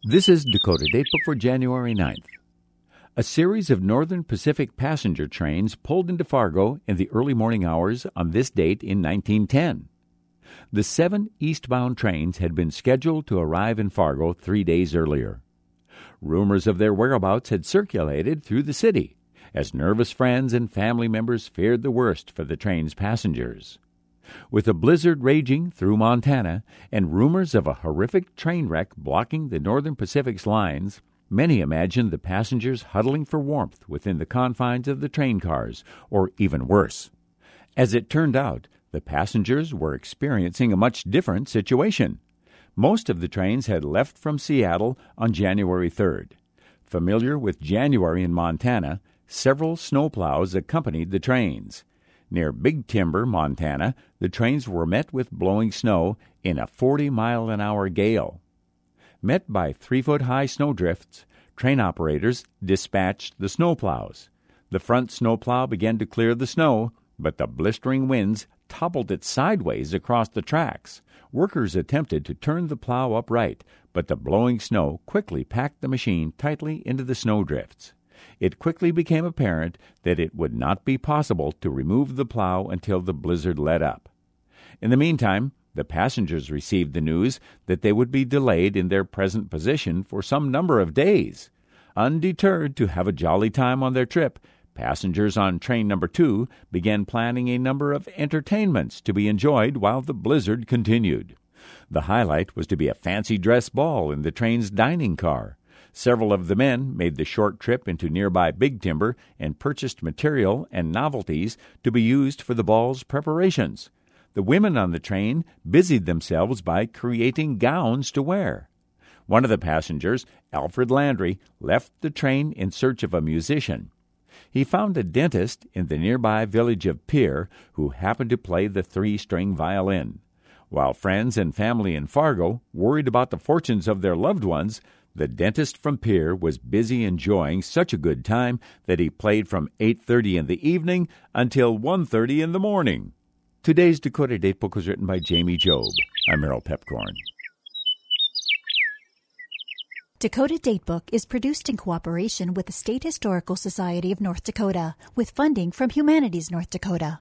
This is Dakota Datebook for January 9th. A series of Northern Pacific passenger trains pulled into Fargo in the early morning hours on this date in 1910. The 7 eastbound trains had been scheduled to arrive in Fargo 3 days earlier. Rumors of their whereabouts had circulated through the city, as nervous friends and family members feared the worst for the train's passengers. With a blizzard raging through Montana and rumors of a horrific train wreck blocking the Northern Pacific's lines, many imagined the passengers huddling for warmth within the confines of the train cars, or even worse. As it turned out, the passengers were experiencing a much different situation. Most of the trains had left from Seattle on January 3rd. Familiar with January in Montana, several snowplows accompanied the trains. Near Big Timber, Montana, the trains were met with blowing snow in a 40-mile-an-hour gale. Met by 3-foot-high snowdrifts, train operators dispatched the snowplows. The front snowplow began to clear the snow, but the blistering winds toppled it sideways across the tracks. Workers attempted to turn the plow upright, but the blowing snow quickly packed the machine tightly into the snowdrifts. It quickly became apparent that it would not be possible to remove the plow until the blizzard let up. In the meantime, the passengers received the news that they would be delayed in their present position for some number of days. Undeterred to have a jolly time on their trip, passengers on train number 2 began planning a number of entertainments to be enjoyed while the blizzard continued. The highlight was to be a fancy dress ball in the train's dining car. Several of the men made the short trip into nearby Big Timber and purchased material and novelties to be used for the ball's preparations. The women on the train busied themselves by creating gowns to wear. One of the passengers, Alfred Landry, left the train in search of a musician. He found a dentist in the nearby village of Pierre who happened to play the 3-string violin. While friends and family in Fargo worried about the fortunes of their loved ones, the dentist from Pierre was busy enjoying such a good time that he played from 8:30 in the evening until 1:30 in the morning. Today's Dakota Datebook was written by Jamie Job. I'm Merrill Pepcorn. Dakota Datebook is produced in cooperation with the State Historical Society of North Dakota, with funding from Humanities North Dakota.